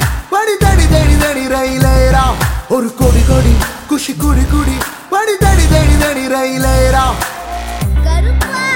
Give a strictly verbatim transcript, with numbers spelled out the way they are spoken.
படி தடி தடி தடி ரயிலேரா ஒரு கொடி கொடி குஷி குடி குடி படி தடி தடி தடி ரயிலேரா கருப்பா